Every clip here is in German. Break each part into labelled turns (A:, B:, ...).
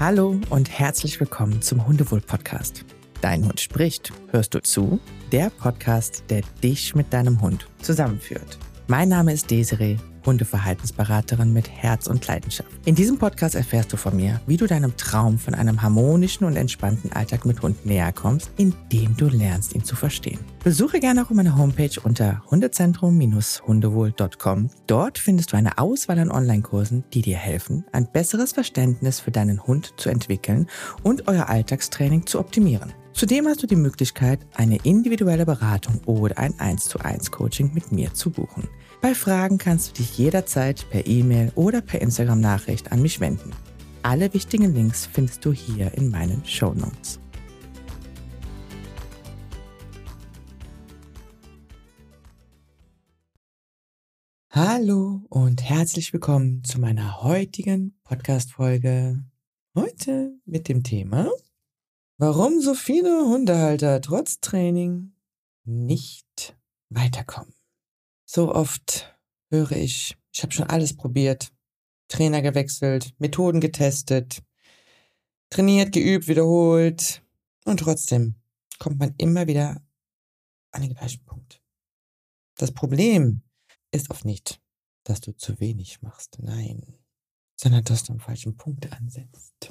A: Hallo und herzlich willkommen zum Hundewohl-Podcast. Dein Hund spricht, hörst du zu? Der Podcast, der dich mit deinem Hund zusammenführt. Mein Name ist Desiree, Hundeverhaltensberaterin mit Herz und Leidenschaft. In diesem Podcast erfährst du von mir, wie du deinem Traum von einem harmonischen und entspannten Alltag mit Hund näher kommst, indem du lernst, ihn zu verstehen. Besuche gerne auch meine Homepage unter hundezentrum-hundewohl.com. Dort findest du eine Auswahl an Online-Kursen, die dir helfen, ein besseres Verständnis für deinen Hund zu entwickeln und euer Alltagstraining zu optimieren. Zudem hast du die Möglichkeit, eine individuelle Beratung oder ein 1:1 Coaching mit mir zu buchen. Bei Fragen kannst du dich jederzeit per E-Mail oder per Instagram-Nachricht an mich wenden. Alle wichtigen Links findest du hier in meinen Shownotes. Hallo und herzlich willkommen zu meiner heutigen Podcast-Folge. Heute mit dem Thema: Warum so viele Hundehalter trotz Training nicht weiterkommen. So oft höre ich habe schon alles probiert, Trainer gewechselt, Methoden getestet, trainiert, geübt, wiederholt und trotzdem kommt man immer wieder an den gleichen Punkt. Das Problem ist oft nicht, dass du zu wenig machst, nein, sondern dass du am falschen Punkt ansetzt.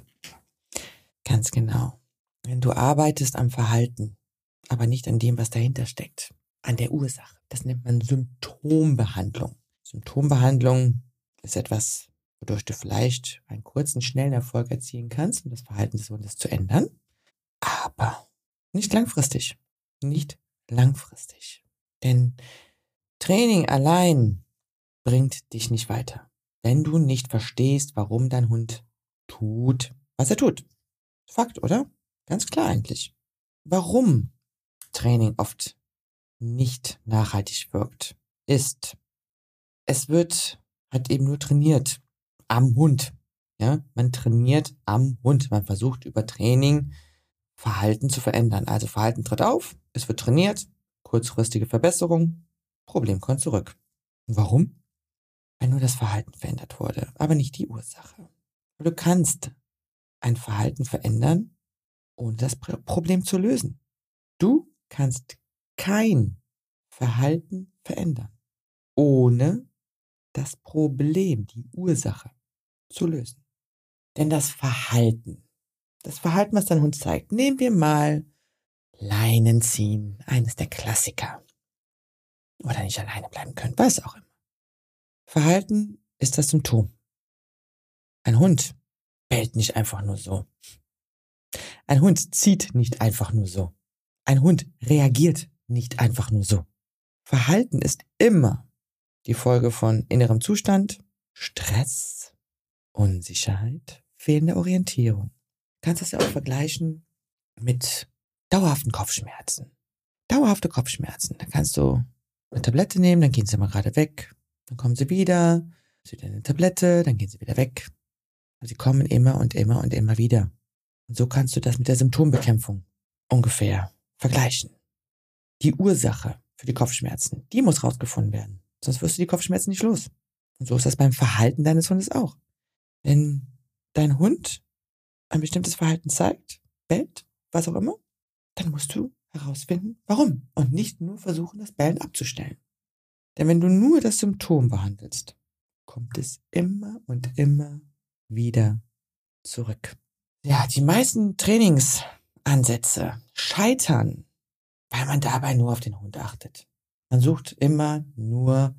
A: Ganz genau. Wenn du arbeitest am Verhalten, aber nicht an dem, was dahinter steckt, an der Ursache. Das nennt man Symptombehandlung. Symptombehandlung ist etwas, wodurch du vielleicht einen kurzen, schnellen Erfolg erzielen kannst, um das Verhalten des Hundes zu ändern, aber nicht langfristig. Nicht langfristig. Denn Training allein bringt dich nicht weiter, wenn du nicht verstehst, warum dein Hund tut, was er tut. Fakt, oder? Ganz klar eigentlich. Warum Training oft nicht nachhaltig wirkt, ist, es wird halt eben nur trainiert am Hund. Ja, man trainiert am Hund. Man versucht über Training Verhalten zu verändern. Also Verhalten tritt auf, es wird trainiert, kurzfristige Verbesserung, Problem kommt zurück. Warum? Weil nur das Verhalten verändert wurde, aber nicht die Ursache. Du kannst ein Verhalten verändern, ohne das Problem zu lösen. Du kannst kein Verhalten verändern, ohne das Problem, die Ursache zu lösen. Denn das Verhalten, was dein Hund zeigt, nehmen wir mal Leinen ziehen, eines der Klassiker. Oder nicht alleine bleiben können, was auch immer. Verhalten ist das Symptom. Ein Hund bellt nicht einfach nur so. Ein Hund zieht nicht einfach nur so. Ein Hund reagiert nicht einfach nur so. Verhalten ist immer die Folge von innerem Zustand, Stress, Unsicherheit, fehlender Orientierung. Du kannst das ja auch vergleichen mit dauerhaften Kopfschmerzen. Dauerhafte Kopfschmerzen. Da kannst du eine Tablette nehmen, dann gehen sie mal gerade weg. Dann kommen sie wieder eine Tablette, dann gehen sie wieder weg. Und sie kommen immer und immer und immer wieder. Und so kannst du das mit der Symptombekämpfung ungefähr vergleichen. Die Ursache für die Kopfschmerzen, die muss rausgefunden werden. Sonst wirst du die Kopfschmerzen nicht los. Und so ist das beim Verhalten deines Hundes auch. Wenn dein Hund ein bestimmtes Verhalten zeigt, bellt, was auch immer, dann musst du herausfinden, warum. Und nicht nur versuchen, das Bellen abzustellen. Denn wenn du nur das Symptom behandelst, kommt es immer und immer wieder zurück. Ja, die meisten Trainingsansätze scheitern, weil man dabei nur auf den Hund achtet. Man versucht immer nur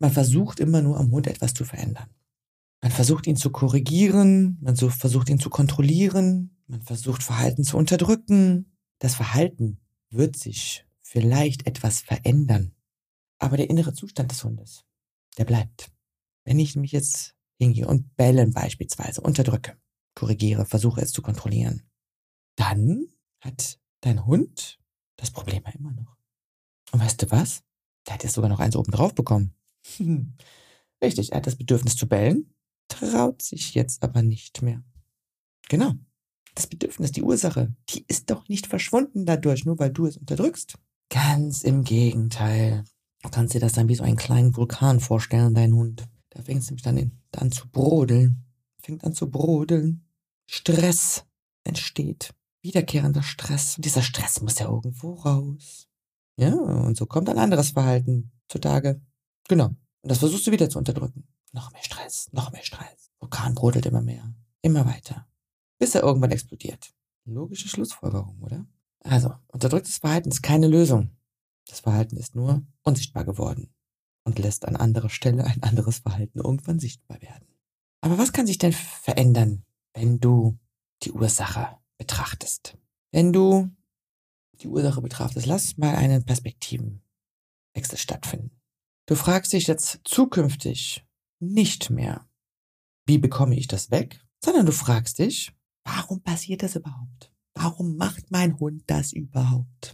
A: am Hund etwas zu verändern. Man versucht ihn zu korrigieren, man versucht ihn zu kontrollieren, man versucht Verhalten zu unterdrücken. Das Verhalten wird sich vielleicht etwas verändern, aber der innere Zustand des Hundes, der bleibt. Wenn ich mich jetzt hingehe und bellen beispielsweise unterdrücke, korrigiere, versuche es zu kontrollieren, dann hat dein Hund das Problem ja immer noch. Und weißt du was? Der hat jetzt sogar noch eins oben drauf bekommen. Richtig, er hat das Bedürfnis zu bellen, traut sich jetzt aber nicht mehr. Genau. Das Bedürfnis, die Ursache, die ist doch nicht verschwunden dadurch, nur weil du es unterdrückst. Ganz im Gegenteil. Du kannst dir das dann wie so einen kleinen Vulkan vorstellen, dein Hund. Da fängt es nämlich dann an zu brodeln. Fängt an zu brodeln. Stress entsteht. Wiederkehrender Stress. Und dieser Stress muss ja irgendwo raus. Ja, und so kommt ein anderes Verhalten zutage. Genau. Und das versuchst du wieder zu unterdrücken. Noch mehr Stress, noch mehr Stress. Vulkan brodelt immer mehr. Immer weiter. Bis er irgendwann explodiert. Logische Schlussfolgerung, oder? Also, unterdrücktes Verhalten ist keine Lösung. Das Verhalten ist nur unsichtbar geworden und lässt an anderer Stelle ein anderes Verhalten irgendwann sichtbar werden. Aber was kann sich denn verändern, wenn du die Ursache betrachtest? Wenn du die Ursache betrachtest, lass mal einen Perspektivenwechsel stattfinden. Du fragst dich jetzt zukünftig nicht mehr, wie bekomme ich das weg, sondern du fragst dich, warum passiert das überhaupt? Warum macht mein Hund das überhaupt?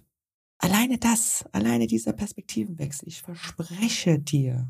A: Alleine dieser Perspektivenwechsel, ich verspreche dir,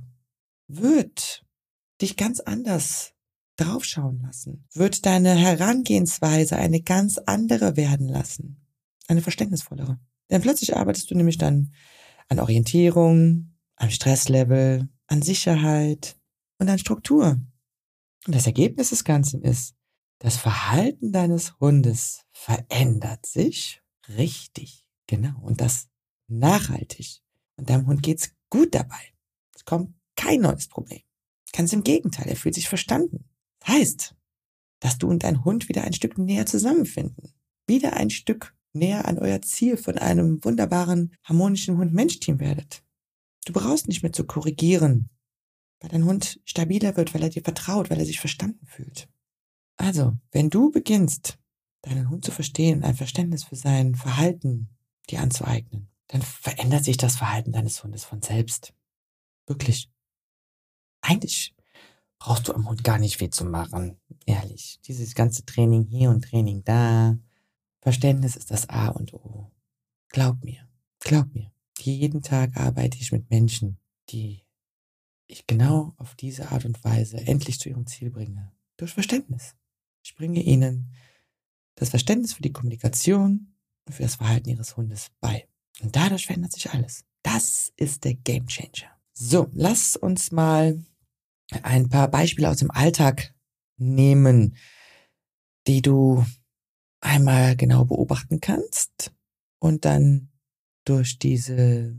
A: wird dich ganz anders draufschauen lassen, wird deine Herangehensweise eine ganz andere werden lassen, eine verständnisvollere. Denn plötzlich arbeitest du nämlich dann an Orientierung, am Stresslevel, an Sicherheit und an Struktur. Und das Ergebnis des Ganzen ist, das Verhalten deines Hundes verändert sich richtig, genau, und das nachhaltig. Und deinem Hund geht's gut dabei. Es kommt kein neues Problem. Ganz im Gegenteil, er fühlt sich verstanden. Das heißt, dass du und dein Hund wieder ein Stück näher zusammenfinden. Wieder ein Stück näher an euer Ziel von einem wunderbaren, harmonischen Hund-Mensch-Team werdet. Du brauchst nicht mehr zu korrigieren, weil dein Hund stabiler wird, weil er dir vertraut, weil er sich verstanden fühlt. Also, wenn du beginnst, deinen Hund zu verstehen, ein Verständnis für sein Verhalten dir anzueignen, dann verändert sich das Verhalten deines Hundes von selbst. Wirklich. Eigentlich brauchst du am Hund gar nicht viel zu machen. Ehrlich. Dieses ganze Training hier und Training da. Verständnis ist das A und O. Glaub mir. Glaub mir. Jeden Tag arbeite ich mit Menschen, die ich genau auf diese Art und Weise endlich zu ihrem Ziel bringe. Durch Verständnis. Ich bringe ihnen das Verständnis für die Kommunikation und für das Verhalten ihres Hundes bei. Und dadurch verändert sich alles. Das ist der Gamechanger. So, lass uns mal ein paar Beispiele aus dem Alltag nehmen, die du einmal genau beobachten kannst und dann durch diese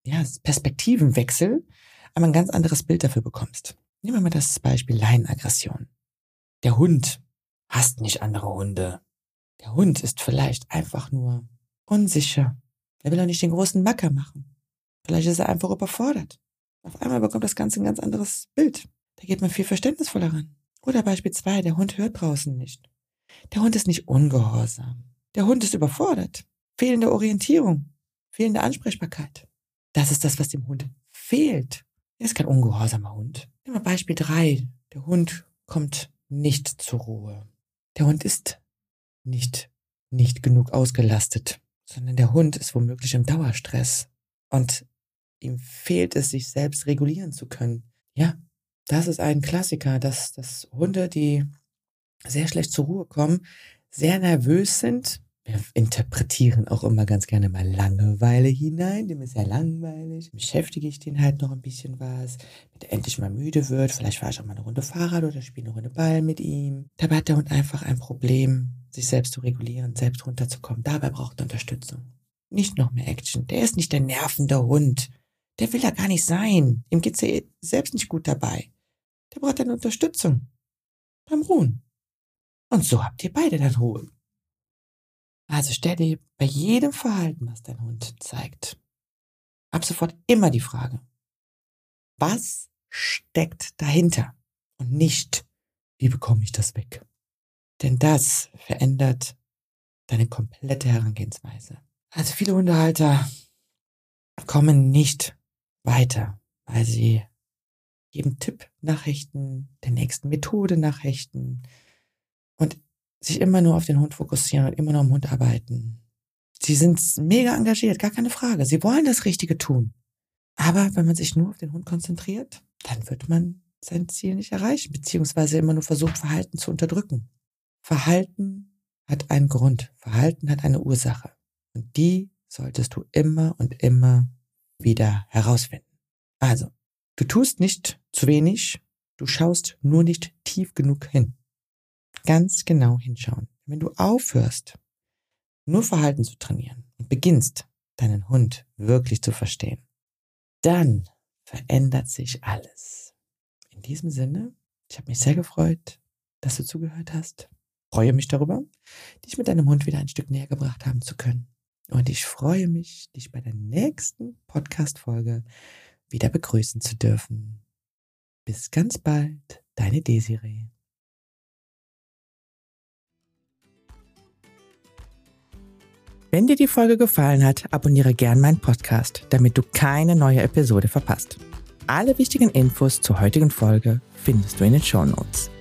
A: Perspektivenwechsel einmal ein ganz anderes Bild dafür bekommst. Nehmen wir mal das Beispiel Leinenaggression. Der Hund hasst nicht andere Hunde. Der Hund ist vielleicht einfach nur unsicher. Er will auch nicht den großen Macker machen. Vielleicht ist er einfach überfordert. Auf einmal bekommt das Ganze ein ganz anderes Bild. Da geht man viel verständnisvoller ran. Oder Beispiel 2, der Hund hört draußen nicht. Der Hund ist nicht ungehorsam. Der Hund ist überfordert. Fehlende Orientierung. Fehlende Ansprechbarkeit. Das ist das, was dem Hund fehlt. Er ist kein ungehorsamer Hund. Nehmen wir Beispiel 3. Der Hund kommt nicht zur Ruhe. Der Hund ist nicht genug ausgelastet, sondern der Hund ist womöglich im Dauerstress und ihm fehlt es, sich selbst regulieren zu können. Ja, das ist ein Klassiker, dass Hunde, die sehr schlecht zur Ruhe kommen, sehr nervös sind. Wir interpretieren auch immer ganz gerne mal Langeweile hinein. Dem ist ja langweilig. Beschäftige ich den halt noch ein bisschen was, damit er endlich mal müde wird. Vielleicht fahre ich auch mal eine Runde Fahrrad oder spiele eine Runde Ball mit ihm. Dabei hat der Hund einfach ein Problem, sich selbst zu regulieren, selbst runterzukommen. Dabei braucht er Unterstützung. Nicht noch mehr Action. Der ist nicht der nervende Hund. Der will da gar nicht sein. Ihm geht's ja selbst nicht gut dabei. Der braucht eine Unterstützung. Beim Ruhen. Und so habt ihr beide dann Ruhe. Also stell dir bei jedem Verhalten, was dein Hund zeigt, ab sofort immer die Frage, was steckt dahinter? Und nicht, wie bekomme ich das weg? Denn das verändert deine komplette Herangehensweise. Also viele Hundehalter kommen nicht weiter, weil sie jedem Tipp nachhechten, der nächsten Methode nachhechten und sich immer nur auf den Hund fokussieren und immer nur am Hund arbeiten. Sie sind mega engagiert, gar keine Frage. Sie wollen das Richtige tun. Aber wenn man sich nur auf den Hund konzentriert, dann wird man sein Ziel nicht erreichen, beziehungsweise immer nur versucht, Verhalten zu unterdrücken. Verhalten hat einen Grund. Verhalten hat eine Ursache. Und die solltest du immer und immer wieder herausfinden. Also, du tust nicht zu wenig, du schaust nur nicht tief genug hin. ganz genau hinschauen. Wenn du aufhörst, nur Verhalten zu trainieren und beginnst, deinen Hund wirklich zu verstehen, dann verändert sich alles. In diesem Sinne, ich habe mich sehr gefreut, dass du zugehört hast. Freue mich darüber, dich mit deinem Hund wieder ein Stück näher gebracht haben zu können. Und ich freue mich, dich bei der nächsten Podcast-Folge wieder begrüßen zu dürfen. Bis ganz bald, deine Desiree. Wenn dir die Folge gefallen hat, abonniere gern meinen Podcast, damit du keine neue Episode verpasst. Alle wichtigen Infos zur heutigen Folge findest du in den Shownotes.